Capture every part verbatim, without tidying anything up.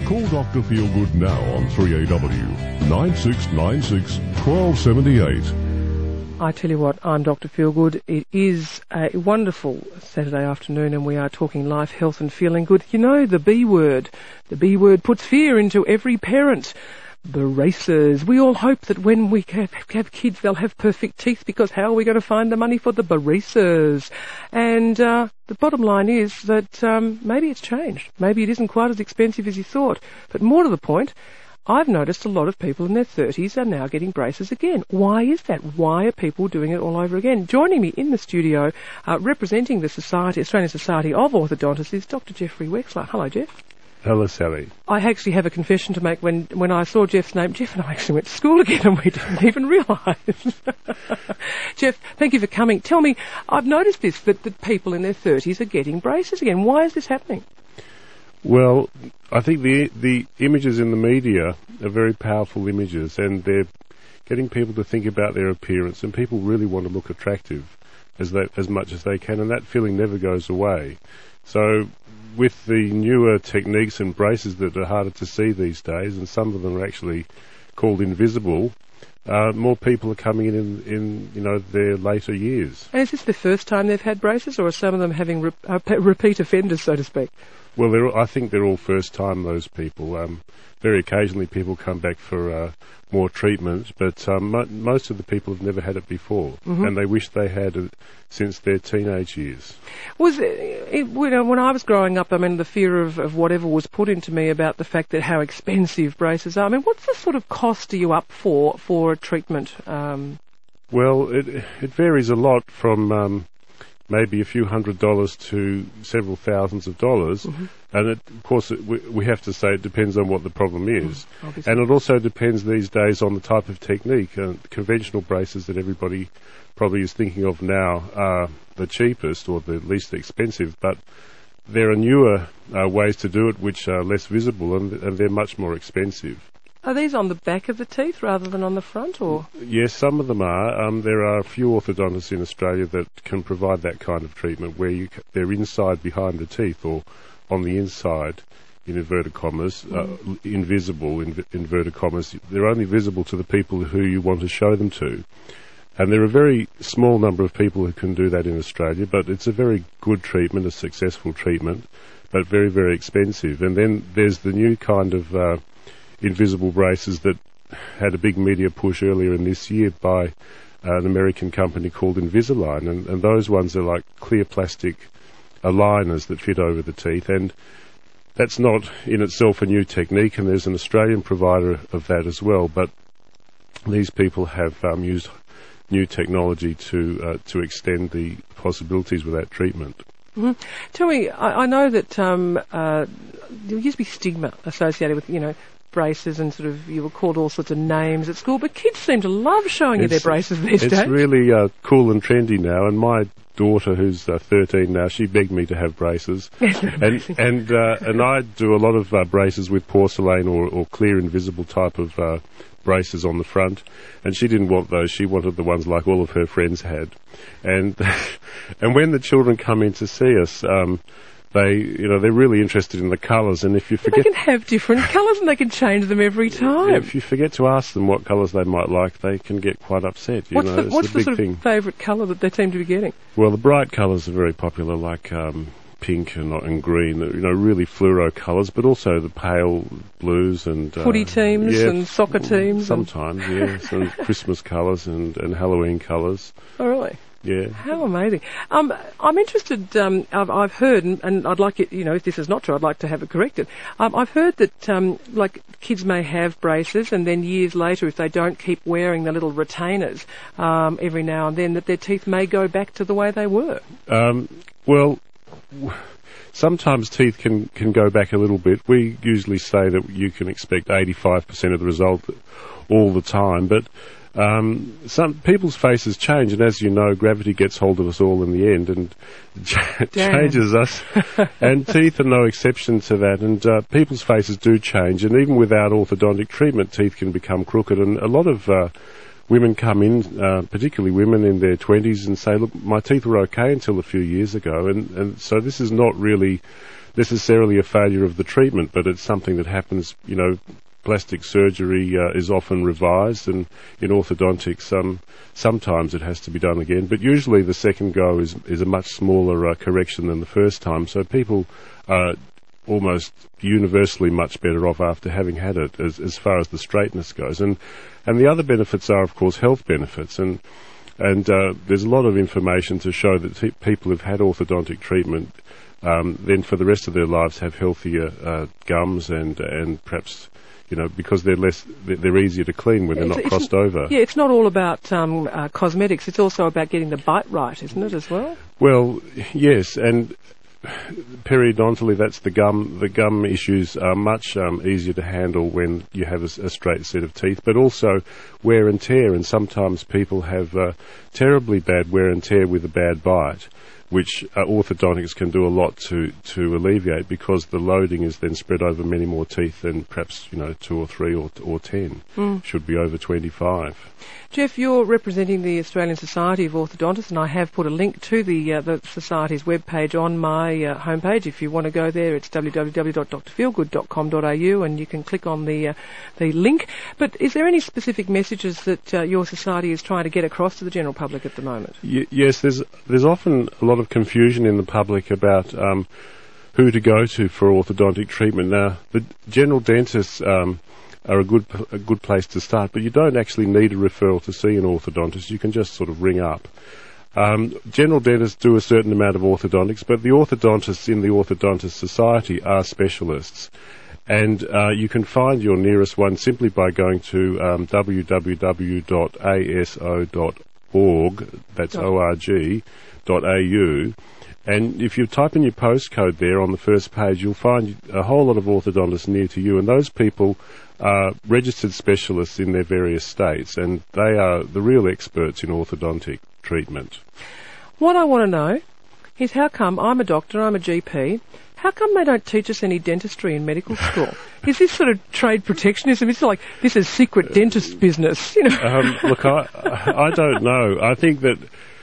Call Doctor Feelgood now on three A W, nine six nine six, one two seven eight. I tell you what, I'm Doctor Feelgood. It is a wonderful Saturday afternoon and we are talking life, health and feeling good. You know, the B word. The B word puts fear into every parent. Braces. We all hope that when we have, have kids, they'll have perfect teeth, because how are we going to find the money for the braces? And uh, the bottom line is that um, maybe it's changed. Maybe it isn't quite as expensive as you thought. But more to the point, I've noticed a lot of people in their thirties are now getting braces again. Why is that? Why are people doing it all over again? Joining me in the studio, uh, representing the Society, Australian Society of Orthodontists, is Doctor Jeffrey Wexler. Hello, Jeff. Hello, Sally. I actually have a confession to make. When, when I saw Jeff's name, Jeff and I actually went to school again and we didn't even realise. Jeff, thank you for coming. Tell me, I've noticed this, that, that people in their thirties are getting braces again. Why is this happening? Well, I think the the images in the media are very powerful images, and they're getting people to think about their appearance, and people really want to look attractive as they, as much as they can, and that feeling never goes away. So with the newer techniques and braces that are harder to see these days, and some of them are actually called invisible, uh, more people are coming in, in in you know their later years. And is this the first time they've had braces, or are some of them having re- uh, repeat offenders, so to speak? Well, they're, I think they're all first time, those people. Um, very occasionally people come back for uh, more treatment, but um, mo- most of the people have never had it before, mm-hmm. and they wish they had it since their teenage years. Was it, it, you know, when I was growing up, I mean, the fear of, of whatever was put into me about the fact that how expensive braces are. I mean, what's the sort of cost are you up for for a treatment? Um, well, it it varies a lot from Um, maybe a few hundred dollars to several thousands of dollars. Mm-hmm. And it, of course, it, we, we have to say it depends on what the problem is. Mm, and it also depends these days on the type of technique. Uh, conventional braces that everybody probably is thinking of now are the cheapest or the least expensive, but there are newer uh, ways to do it which are less visible, and, and they're much more expensive. Are these on the back of the teeth rather than on the front, or? Yes, some of them are. Um, there are a few orthodontists in Australia that can provide that kind of treatment where you c- they're inside behind the teeth or on the inside, in inverted commas, mm. uh, invisible, in inverted commas. They're only visible to the people who you want to show them to. And there are a very small number of people who can do that in Australia, but it's a very good treatment, a successful treatment, but very, very expensive. And then there's the new kind of Uh, invisible braces that had a big media push earlier in this year by uh, an American company called Invisalign, and, and those ones are like clear plastic aligners that fit over the teeth, and that's not in itself a new technique, and there's an Australian provider of that as well, but these people have um, used new technology to uh, to extend the possibilities with that treatment. Mm-hmm. Tell me, I, I know that um, uh, there used to be stigma associated with, you know, braces, and sort of you were called all sorts of names at school, but kids seem to love showing it's, you their braces these it's days. It's really uh, cool and trendy now, and my daughter, who's uh, thirteen now, she begged me to have braces. and and uh, and I do a lot of uh, braces with porcelain or, or clear invisible type of uh, braces on the front, and she didn't want those. She wanted the ones like all of her friends had. And and when the children come in to see us, um, They, you know, they're really interested in the colours, and if you forget... They can have different colours and they can change them every time. Yeah, if you forget to ask them what colours they might like, they can get quite upset, you what's know, the, it's what's a the big sort thing. of favourite colour that they seem to be getting? Well, the bright colours are very popular, like um, pink and, and green, you know, really fluoro colours, but also the pale blues and... Uh, Footy teams yeah, and soccer teams? Sometimes, and... yes, and Christmas colours and, and Halloween colours. Oh, really? Yeah. How amazing. Um, I'm interested, um, I've, I've heard, and, and I'd like it, you know, if this is not true, I'd like to have it corrected. Um, I've heard that, um, like, kids may have braces, and then years later, if they don't keep wearing the little retainers um, every now and then, that their teeth may go back to the way they were. Um, well, w- sometimes teeth can, can go back a little bit. We usually say that you can expect eighty-five percent of the result all the time, but Um, some people's faces change, and as you know, gravity gets hold of us all in the end and ch- changes us. And teeth are no exception to that. And uh, people's faces do change, and even without orthodontic treatment, teeth can become crooked. And a lot of uh, women come in, uh, particularly women in their twenties, and say, "Look, my teeth were okay until a few years ago," and and so this is not really necessarily a failure of the treatment, but it's something that happens, you know. Plastic surgery uh, is often revised, and in orthodontics, um, sometimes it has to be done again. But usually the second go is is a much smaller uh, correction than the first time. So people are almost universally much better off after having had it, as as far as the straightness goes. And and the other benefits are, of course, health benefits. And and uh, there's a lot of information to show that t- people who've had orthodontic treatment um, then for the rest of their lives have healthier uh, gums and and perhaps. You know, because they're less, they're easier to clean when they're not crossed over. Yeah, it's not all about um, uh, cosmetics. It's also about getting the bite right, isn't it, as well? Well, yes, and periodontally, that's the gum. The gum issues are much um, easier to handle when you have a, a straight set of teeth, but also wear and tear. And sometimes people have uh, terribly bad wear and tear with a bad bite, which uh, orthodontics can do a lot to, to alleviate, because the loading is then spread over many more teeth than perhaps, you know, two or three or, or ten. Mm. Should be over twenty-five. Jeff, you're representing the Australian Society of Orthodontists, and I have put a link to the uh, the Society's webpage on my uh, homepage. If you want to go there, it's w w w dot d r feelgood dot com dot a u, and you can click on the uh, the link. But is there any specific messages that uh, your society is trying to get across to the general public at the moment? Y- yes, there's there's often a lot of confusion in the public about um, who to go to for orthodontic treatment. Now, the general dentists um, are a good a good place to start, but you don't actually need a referral to see an orthodontist. You can just sort of ring up. Um, general dentists do a certain amount of orthodontics, but the orthodontists in the Orthodontist Society are specialists. And uh, you can find your nearest one simply by going to um, w w w dot a s o dot org, that's O R G, dot A U. And if you type in your postcode there on the first page, you'll find a whole lot of orthodontists near to you, and those people are registered specialists in their various states, and they are the real experts in orthodontic treatment. What I want to know is how come I'm a doctor, I'm a G P, how come they don't teach us any dentistry in medical school? Is this sort of trade protectionism? It's like this is secret dentist business, you know? Um, look, I, I don't know. I think that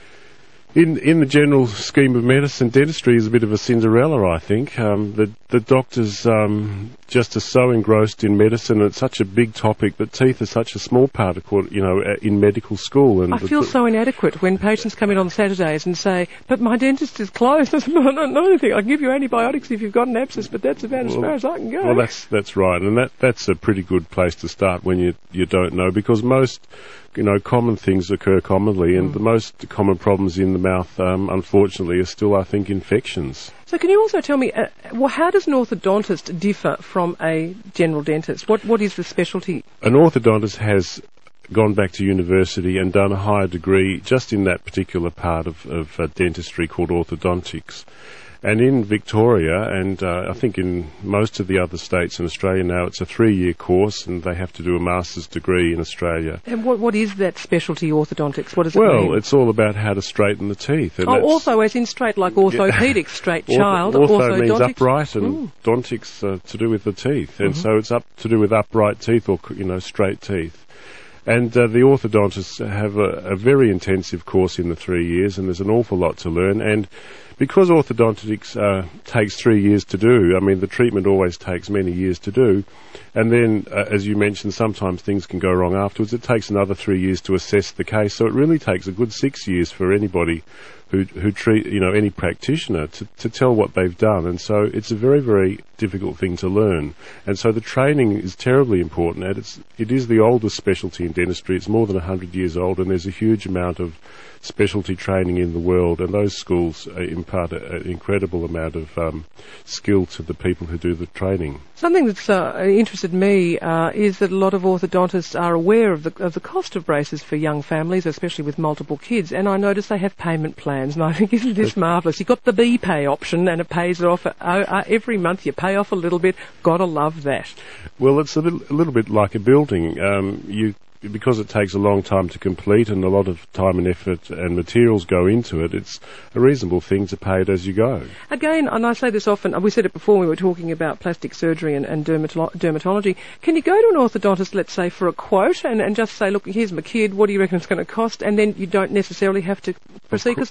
In in the general scheme of medicine, dentistry is a bit of a Cinderella, I think. Um, the the doctors um, just are so engrossed in medicine. It's such a big topic, but teeth are such a small part of, you know, in medical school. And I feel th- so inadequate when patients come in on Saturdays and say, "But my dentist is closed." I don't know anything. I can give you antibiotics if you've got an abscess, but that's about well, as far as I can go. Well, that's that's right, and that that's a pretty good place to start when you you don't know, because most. You know, common things occur commonly, and mm. the most common problems in the mouth, um, unfortunately, are still, I think, infections. So can you also tell me, uh, well, how does an orthodontist differ from a general dentist? What What is the specialty? An orthodontist has gone back to university and done a higher degree just in that particular part of, of uh, dentistry called orthodontics. And in Victoria, and uh, I think in most of the other states in Australia now, it's a three-year course, and they have to do a master's degree in Australia. And what what is that specialty, orthodontics? What does it well, mean? Well, it's all about how to straighten the teeth. And oh, also as in straight, like orthopedics, straight child. Ortho, ortho means upright, and mm. dontics uh, to do with the teeth. And mm-hmm. so it's up to do with upright teeth, or, you know, straight teeth. And uh, the orthodontists have a, a very intensive course in the three years, and there's an awful lot to learn. And because orthodontics uh, takes three years to do, I mean, the treatment always takes many years to do. And then, uh, as you mentioned, sometimes things can go wrong afterwards. It takes another three years to assess the case. So it really takes a good six years for anybody who who treat, you know, any practitioner to, to tell what they've done. And so it's a very, very difficult thing to learn. And so the training is terribly important. And it's, it is the oldest specialty in dentistry. It's more than one hundred years old, and there's a huge amount of specialty training in the world, and those schools uh, impart a, an incredible amount of um, skill to the people who do the training. Something that's uh, interested me uh, is that a lot of orthodontists are aware of the of the cost of braces for young families, especially with multiple kids, and I notice they have payment plans, and I think, isn't this marvellous? You've got the B-pay option, and it pays it off uh, uh, every month. You pay off a little bit. Gotta love that. Well, it's a little, a little bit like a building. Um, you Because it takes a long time to complete and a lot of time and effort and materials go into it, it's a reasonable thing to pay it as you go. Again, and I say this often, we said it before when we were talking about plastic surgery and, and dermatolo- dermatology, can you go to an orthodontist, let's say, for a quote and, and just say, look, here's my kid, what do you reckon it's going to cost? And then you don't necessarily have to proceed, because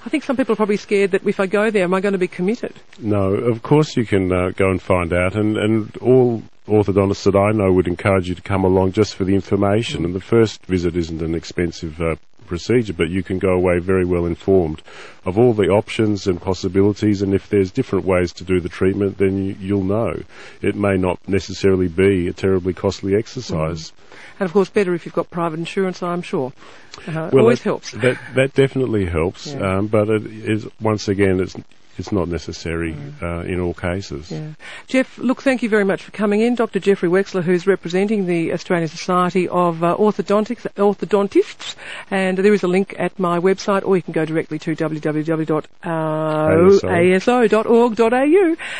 I think some people are probably scared that if I go there, am I going to be committed? No, of course you can uh, go and find out, and, and all orthodontists that I know would encourage you to come along just for the information, mm. and the first visit isn't an expensive uh, procedure, but you can go away very well informed of all the options and possibilities, and if there's different ways to do the treatment, then you, you'll know. It may not necessarily be a terribly costly exercise. Mm. And of course, better if you've got private insurance, I'm sure. Uh, well, always that, helps. That that definitely helps, yeah. um, but it is, once again, it's it's not necessary mm. uh, in all cases. Yeah. Jeff, look, thank you very much for coming in. Doctor Jeffrey Wexler, who's representing the Australian Society of uh, Orthodontics, Orthodontists, and there is a link at my website, or you can go directly to w w w dot a s o dot org dot a u.